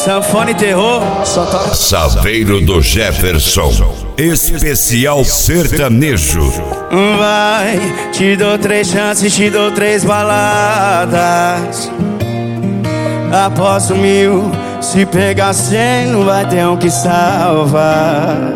Sanfona e terror. Saveiro do Jefferson, especial sertanejo. Vai, te dou 3 chances, te dou 3 baladas. Aposto 1000, se pegar 100 não vai ter um que salvar.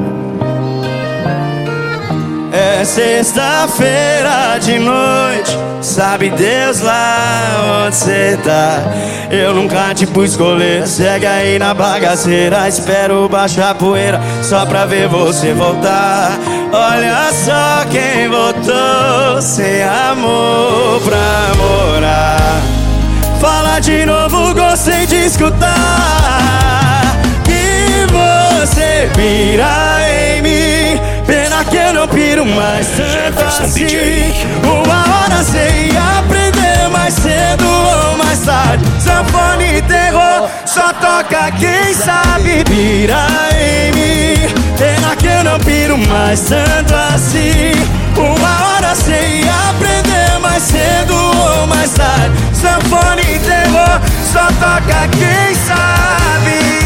É sexta-feira de noite, sabe Deus lá onde cê tá. Eu nunca te pus escolher, segue aí na bagaceira. Espero baixar a poeira só pra ver você voltar. Olha só quem voltou sem amor pra morar. Fala de novo, gostei de escutar que você pira em mim. Pena que eu não piro mais tanto assim. Uma hora cê ia aprender mais cedo ou mais tarde. Sanfona e terror, só toca quem sabe. Pira em mim. Pena que eu não piro mais tanto assim. Uma hora cê ia aprender mais cedo ou mais tarde. Sanfona e terror, só toca quem sabe.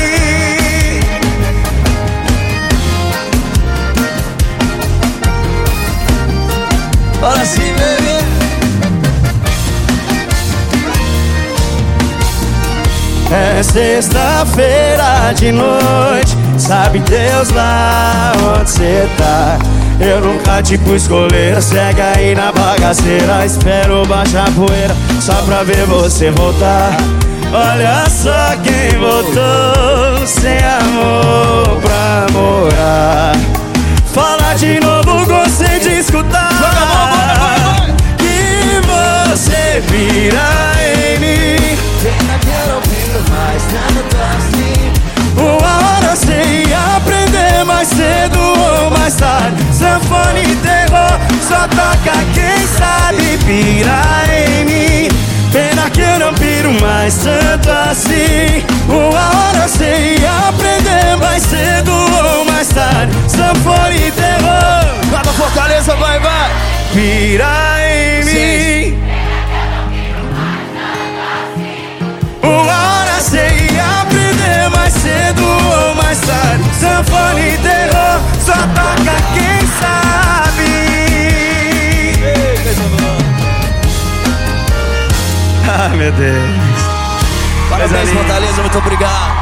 Fala assim, baby. É sexta-feira de noite, sabe Deus lá onde cê tá. Eu nunca te pus escolher, segue aí na bagaceira. Espero baixar a poeira só pra ver você voltar. Olha só quem voltou sem amor pra morar. Fala de novo, gostei de escutar que você vira em mim. Pena que eu não piro mais tanto assim. Uma hora cê ia aprender mais cedo ou mais tarde. Sanfona e terror, só toca quem sabe. Pira em mim. Pena que eu não piro mais tanto assim. Uma hora cê ia aprender mais cedo ou mais tarde. Sanfona e terror, Vai pra Fortaleza, vai, vai. pira em mim. Uma hora cê ia aprender mais cedo ou mais tarde. Sanfona e terror, só toca quem sabe. Ai, meu Deus. Parabéns, Coisa linda. Fortaleza, muito obrigado.